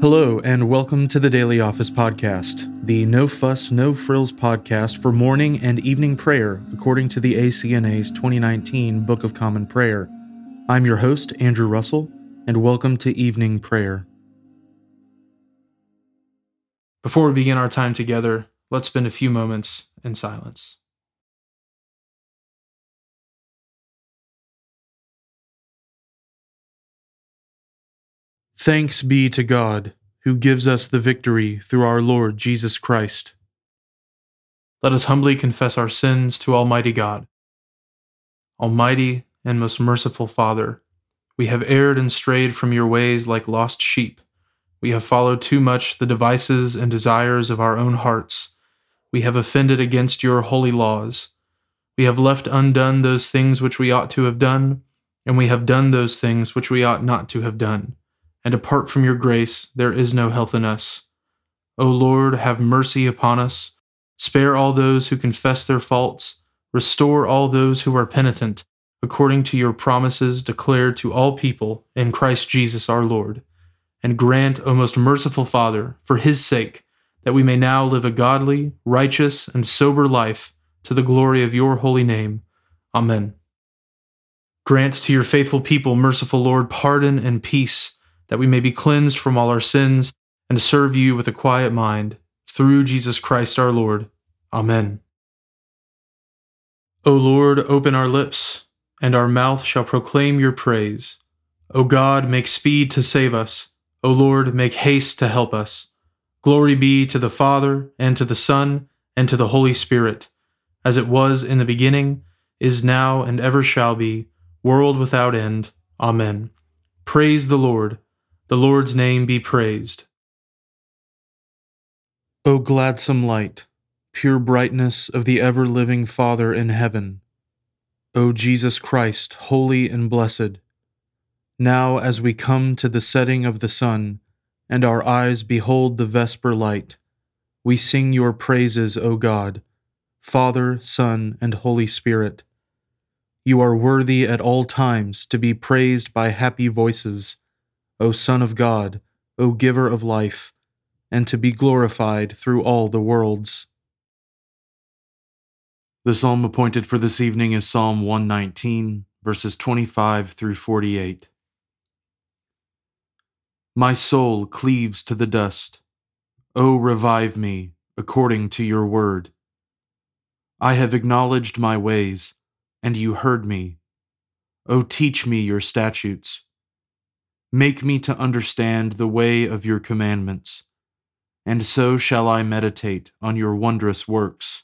Hello, and welcome to the Daily Office Podcast, the No Fuss, No Frills podcast for morning and evening prayer, according to the ACNA's 2019 Book of Common Prayer. I'm your host, Andrew Russell, and welcome to evening prayer. Before we begin our time together, let's spend a few moments in silence. Thanks be to God, who gives us the victory through our Lord Jesus Christ. Let us humbly confess our sins to Almighty God. Almighty and most merciful Father, we have erred and strayed from your ways like lost sheep. We have followed too much the devices and desires of our own hearts. We have offended against your holy laws. We have left undone those things which we ought to have done, and we have done those things which we ought not to have done. And apart from your grace, there is no health in us. O Lord, have mercy upon us. Spare all those who confess their faults. Restore all those who are penitent, according to your promises declared to all people in Christ Jesus our Lord. And grant, O most merciful Father, for his sake, that we may now live a godly, righteous, and sober life to the glory of your holy name. Amen. Grant to your faithful people, merciful Lord, pardon and peace, that we may be cleansed from all our sins and serve you with a quiet mind, through Jesus Christ our Lord. Amen. O Lord, open our lips, and our mouth shall proclaim your praise. O God, make speed to save us. O Lord, make haste to help us. Glory be to the Father, and to the Son, and to the Holy Spirit, as it was in the beginning, is now, and ever shall be, world without end. Amen. Praise the Lord. The Lord's name be praised. O gladsome light, pure brightness of the ever-living Father in heaven, O Jesus Christ, holy and blessed, now as we come to the setting of the sun, and our eyes behold the vesper light, we sing your praises, O God, Father, Son, and Holy Spirit. You are worthy at all times to be praised by happy voices, O Son of God, O Giver of life, and to be glorified through all the worlds. The psalm appointed for this evening is Psalm 119, verses 25 through 48. My soul cleaves to the dust. O revive me, according to your word. I have acknowledged my ways, and you heard me. O teach me your statutes. Make me to understand the way of your commandments, and so shall I meditate on your wondrous works.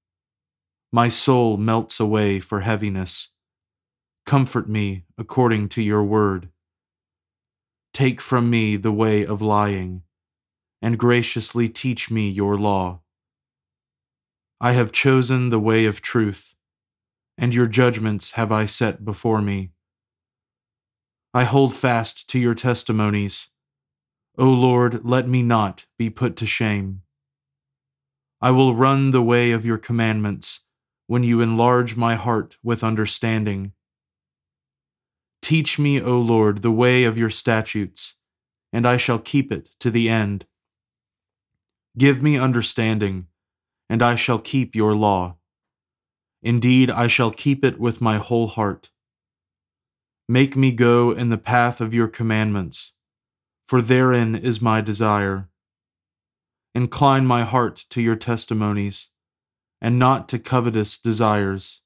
My soul melts away for heaviness. Comfort me according to your word. Take from me the way of lying, and graciously teach me your law. I have chosen the way of truth, and your judgments have I set before me. I hold fast to your testimonies. O Lord, let me not be put to shame. I will run the way of your commandments when you enlarge my heart with understanding. Teach me, O Lord, the way of your statutes, and I shall keep it to the end. Give me understanding, and I shall keep your law. Indeed, I shall keep it with my whole heart. Make me go in the path of your commandments, for therein is my desire. Incline my heart to your testimonies, and not to covetous desires.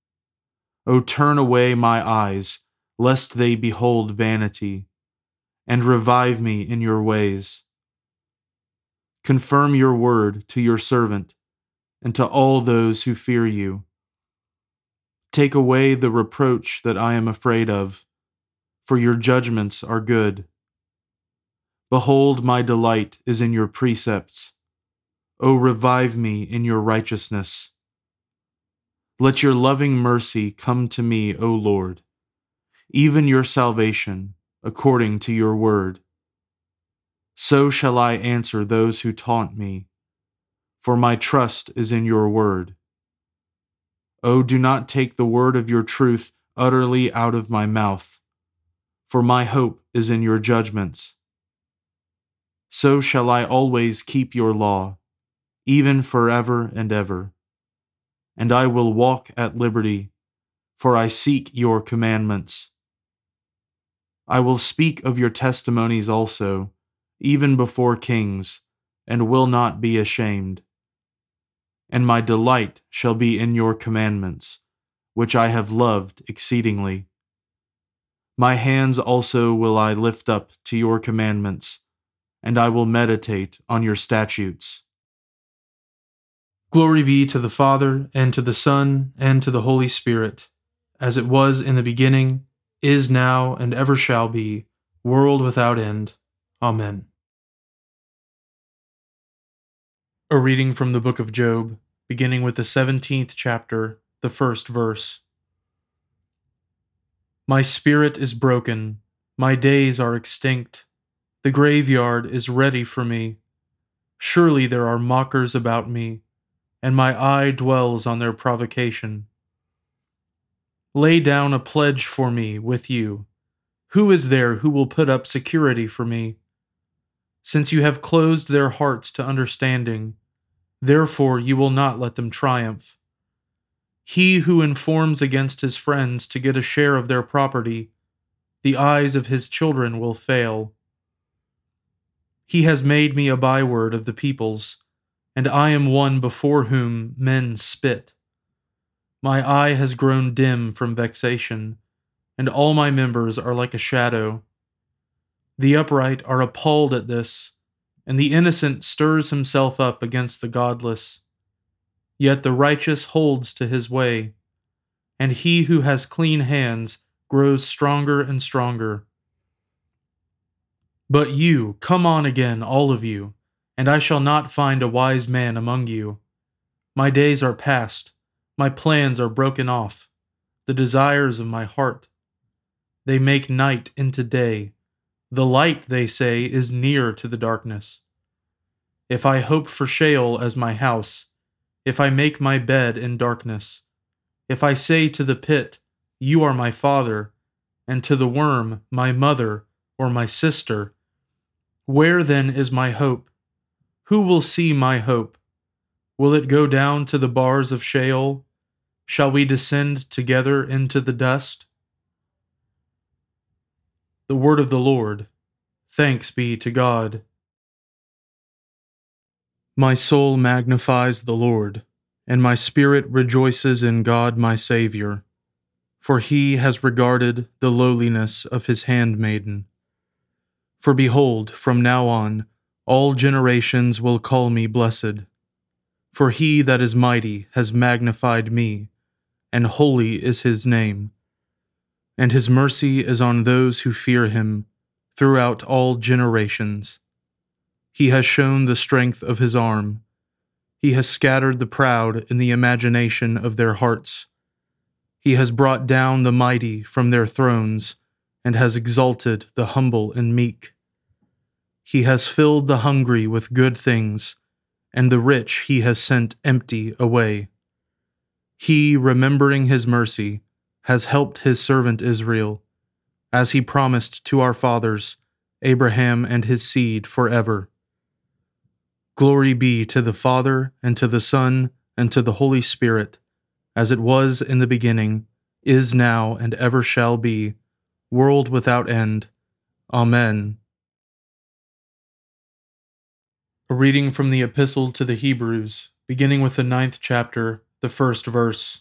O turn away my eyes, lest they behold vanity, and revive me in your ways. Confirm your word to your servant, and to all those who fear you. Take away the reproach that I am afraid of, for your judgments are good. Behold, my delight is in your precepts. O revive me in your righteousness. Let your loving mercy come to me, O Lord, even your salvation, according to your word. So shall I answer those who taunt me, for my trust is in your word. O do not take the word of your truth utterly out of my mouth, for my hope is in your judgments. so shall I always keep your law, even forever and ever. And I will walk at liberty, for I seek your commandments. I will speak of your testimonies also, even before kings, and will not be ashamed. And my delight shall be in your commandments, which I have loved exceedingly. My hands also will I lift up to your commandments, and I will meditate on your statutes. Glory be to the Father, and to the Son, and to the Holy Spirit, as it was in the beginning, is now, and ever shall be, world without end. Amen. A reading from the book of Job, beginning with the 17th chapter, the first verse. My spirit is broken, my days are extinct, the graveyard is ready for me. Surely there are mockers about me, and my eye dwells on their provocation. Lay down a pledge for me with you. Who is there who will put up security for me? Since you have closed their hearts to understanding, therefore you will not let them triumph. He who informs against his friends to get a share of their property, the eyes of his children will fail. He has made me a byword of the peoples, and I am one before whom men spit. My eye has grown dim from vexation, and all my members are like a shadow. The upright are appalled at this, and the innocent stirs himself up against the godless. Yet the righteous holds to his way, and he who has clean hands grows stronger and stronger. But you, come on again, all of you, and I shall not find a wise man among you. My days are past, my plans are broken off, the desires of my heart. They make night into day. The light, they say, is near to the darkness. If I hope for Sheol as my house, if I make my bed in darkness, if I say to the pit, you are my father, and to the worm, my mother, or my sister, where then is my hope? Who will see my hope? Will it go down to the bars of Sheol? Shall we descend together into the dust? The word of the Lord. Thanks be to God. My soul magnifies the Lord, and my spirit rejoices in God my Savior, for he has regarded the lowliness of his handmaiden. For behold, from now on, all generations will call me blessed. For he that is mighty has magnified me, and holy is his name. And his mercy is on those who fear him throughout all generations. He has shown the strength of his arm. He has scattered the proud in the imagination of their hearts. He has brought down the mighty from their thrones, and has exalted the humble and meek. He has filled the hungry with good things, and the rich he has sent empty away. He, remembering his mercy, has helped his servant Israel, as he promised to our fathers, Abraham and his seed forever. Glory be to the Father, and to the Son, and to the Holy Spirit, as it was in the beginning, is now, and ever shall be, world without end. Amen. A reading from the Epistle to the Hebrews, beginning with the 9th chapter, the first verse.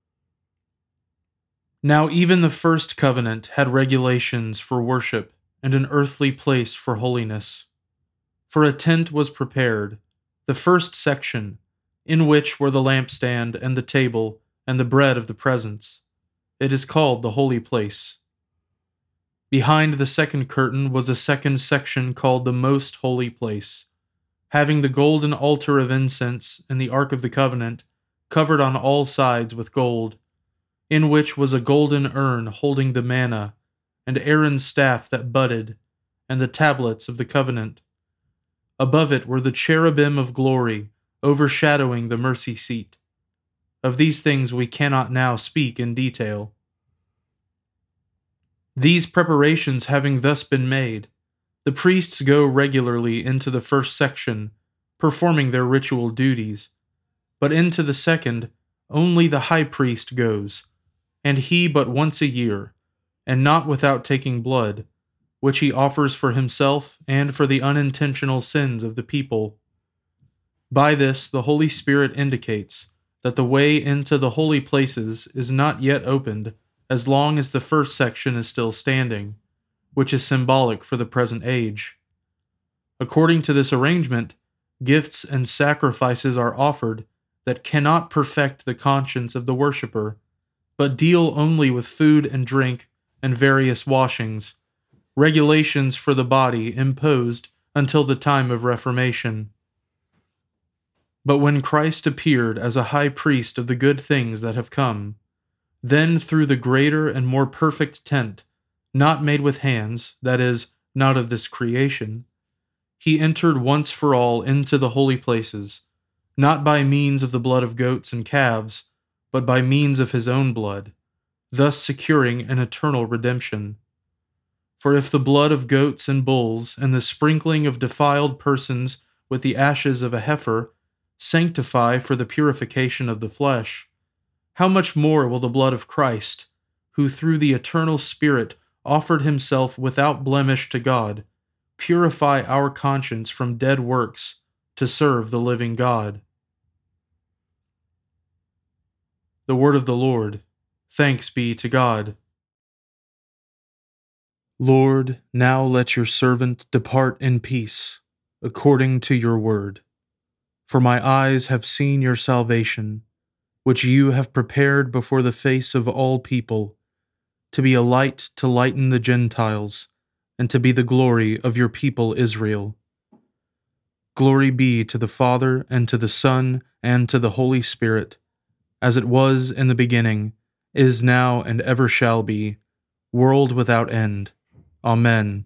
Now even the first covenant had regulations for worship, and an earthly place for holiness. For a tent was prepared, the first section, in which were the lampstand and the table and the bread of the presence. It is called the holy place. Behind the second curtain was a second section called the most holy place, having the golden altar of incense and the ark of the covenant covered on all sides with gold, in which was a golden urn holding the manna, and Aaron's staff that budded, and the tablets of the covenant. Above it were the cherubim of glory, overshadowing the mercy seat. Of these things we cannot now speak in detail. These preparations having thus been made, The priests go regularly into the first section, performing their ritual duties, but into the second only the high priest goes, and he but once a year, and not without taking blood, which he offers for himself and for the unintentional sins of the people. By this the Holy Spirit indicates that the way into the holy places is not yet opened as long as the first section is still standing, which is symbolic for the present age. According to this arrangement, gifts and sacrifices are offered that cannot perfect the conscience of the worshipper, but deal only with food and drink and various washings, regulations for the body imposed until the time of Reformation. But when Christ appeared as a high priest of the good things that have come, then through the greater and more perfect tent, not made with hands, that is, not of this creation, he entered once for all into the holy places, not by means of the blood of goats and calves, but by means of his own blood, thus securing an eternal redemption. For if the blood of goats and bulls and the sprinkling of defiled persons with the ashes of a heifer sanctify for the purification of the flesh, how much more will the blood of Christ, who through the eternal Spirit offered himself without blemish to God, purify our conscience from dead works to serve the living God? The word of the Lord. Thanks be to God. Lord, now let your servant depart in peace, according to your word. For my eyes have seen your salvation, which you have prepared before the face of all people, to be a light to lighten the Gentiles, and to be the glory of your people Israel. Glory be to the Father, and to the Son, and to the Holy Spirit, as it was in the beginning, is now, and ever shall be, world without end. Amen.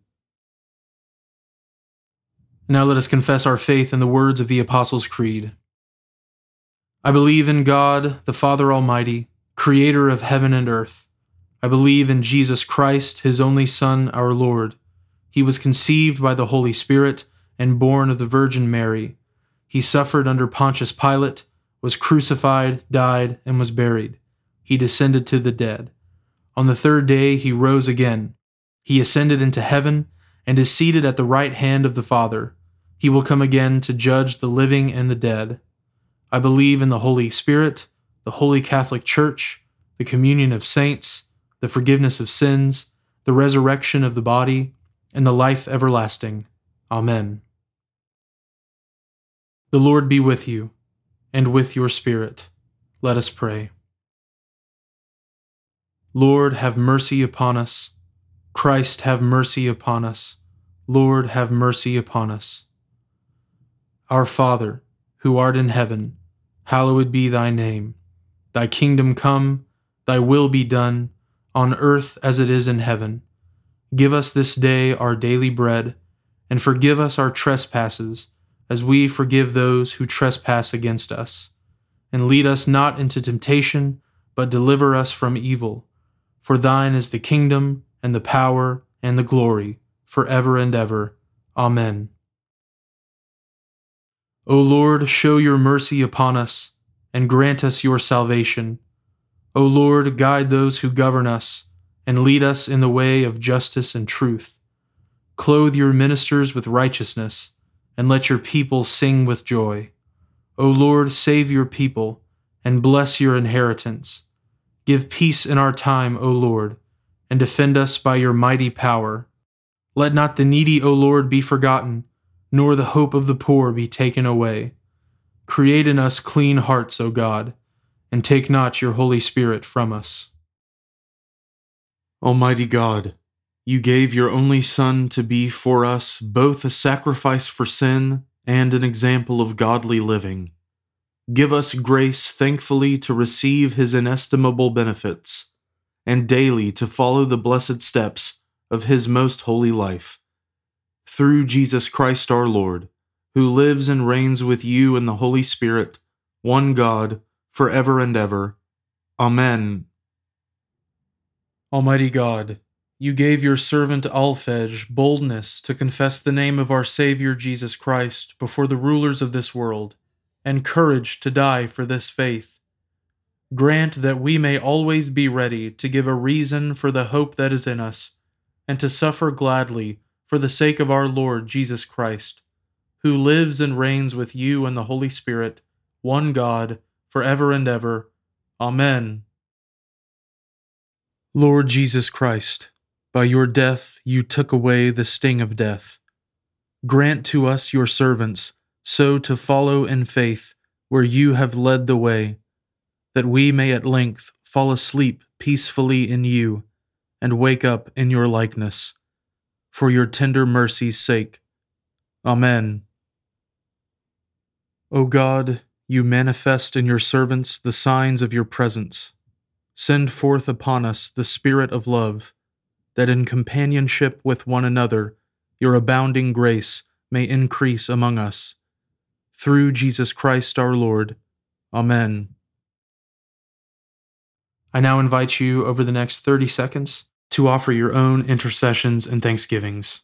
Now let us confess our faith in the words of the Apostles' Creed. I believe in God, the Father Almighty, creator of heaven and earth. I believe in Jesus Christ, his only Son, our Lord. He was conceived by the Holy Spirit and born of the Virgin Mary. He suffered under Pontius Pilate, was crucified, died, and was buried. He descended to the dead. On the third day he rose again. He ascended into heaven and is seated at the right hand of the Father. He will come again to judge the living and the dead. I believe in the Holy Spirit, the Holy Catholic Church, the communion of saints, the forgiveness of sins, the resurrection of the body, and the life everlasting. Amen. The Lord be with you, and with your spirit. Let us pray. Lord, have mercy upon us. Christ, have mercy upon us. Lord, have mercy upon us. Our Father, who art in heaven, hallowed be thy name. Thy kingdom come, thy will be done, on earth as it is in heaven. Give us this day our daily bread, and forgive us our trespasses, as we forgive those who trespass against us. And lead us not into temptation, but deliver us from evil. For thine is the kingdom, and the power, and the glory, forever and ever. Amen. O Lord, show your mercy upon us, and grant us your salvation. O Lord, guide those who govern us, and lead us in the way of justice and truth. Clothe your ministers with righteousness, and let your people sing with joy. O Lord, save your people, and bless your inheritance. Give peace in our time, O Lord, and defend us by your mighty power. Let not the needy, O Lord, be forgotten, nor the hope of the poor be taken away. Create in us clean hearts, O God, and take not your Holy Spirit from us. Almighty God, you gave your only Son to be for us both a sacrifice for sin and an example of godly living. Give us grace thankfully to receive his inestimable benefits, and daily to follow the blessed steps of his most holy life. Through Jesus Christ our Lord, who lives and reigns with you in the Holy Spirit, one God, forever and ever. Amen. Almighty God, You gave your servant Alphege boldness to confess the name of our Savior Jesus Christ before the rulers of this world, and courage to die for this faith. Grant that we may always be ready to give a reason for the hope that is in us, and to suffer gladly for the sake of our Lord Jesus Christ, who lives and reigns with you and the Holy Spirit, one God, forever and ever. Amen. Lord Jesus Christ, by your death you took away the sting of death. Grant to us, your servants, so to follow in faith where you have led the way, that we may at length fall asleep peacefully in you and wake up in your likeness, for your tender mercy's sake. Amen. O God, you manifest in your servants the signs of your presence. Send forth upon us the Spirit of love, that in companionship with one another your abounding grace may increase among us. Through Jesus Christ our Lord. Amen. I now invite you over the next 30 seconds to offer your own intercessions and thanksgivings.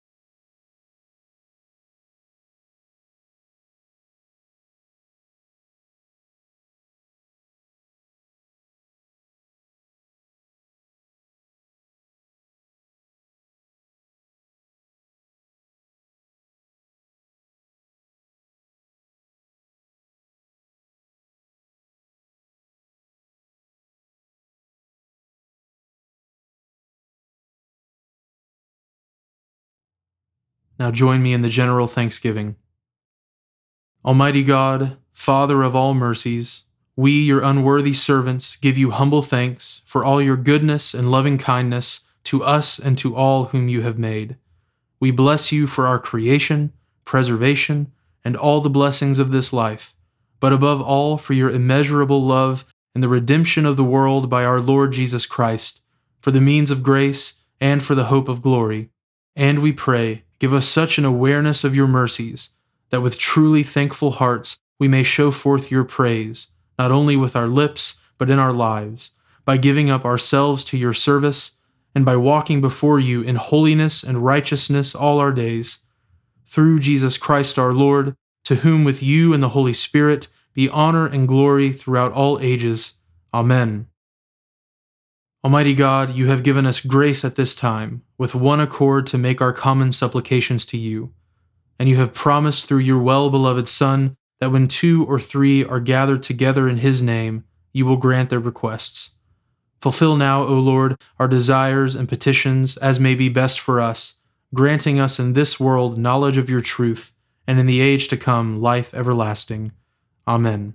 Now join me in the general thanksgiving. Almighty God, Father of all mercies, we, your unworthy servants, give you humble thanks for all your goodness and loving kindness to us and to all whom you have made. We bless you for our creation, preservation, and all the blessings of this life, but above all for your immeasurable love and the redemption of the world by our Lord Jesus Christ, for the means of grace and for the hope of glory. And we pray, give us such an awareness of your mercies, that with truly thankful hearts we may show forth your praise, not only with our lips, but in our lives, by giving up ourselves to your service, and by walking before you in holiness and righteousness all our days. Through Jesus Christ our Lord, to whom with you and the Holy Spirit be honor and glory throughout all ages. Amen. Almighty God, you have given us grace at this time, with one accord to make our common supplications to you. And you have promised through your well-beloved Son that when 2 or 3 are gathered together in his name, you will grant their requests. Fulfill now, O Lord, our desires and petitions as may be best for us, granting us in this world knowledge of your truth, and in the age to come life everlasting. Amen.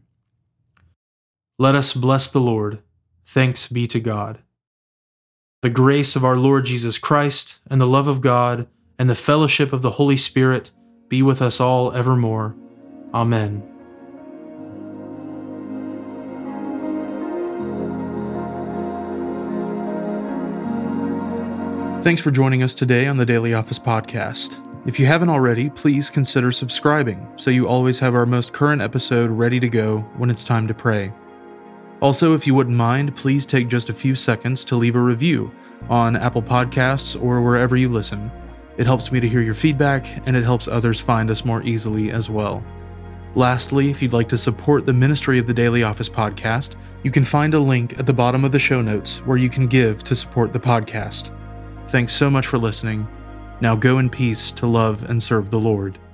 Let us bless the Lord. Thanks be to God. The grace of our Lord Jesus Christ, and the love of God, and the fellowship of the Holy Spirit be with us all evermore. Amen. Thanks for joining us today on the Daily Office Podcast. If you haven't already, please consider subscribing so you always have our most current episode ready to go when it's time to pray. Also, if you wouldn't mind, please take just a few seconds to leave a review on Apple Podcasts or wherever you listen. It helps me to hear your feedback, and it helps others find us more easily as well. Lastly, if you'd like to support the ministry of the Daily Office Podcast, you can find a link at the bottom of the show notes where you can give to support the podcast. Thanks so much for listening. Now go in peace to love and serve the Lord.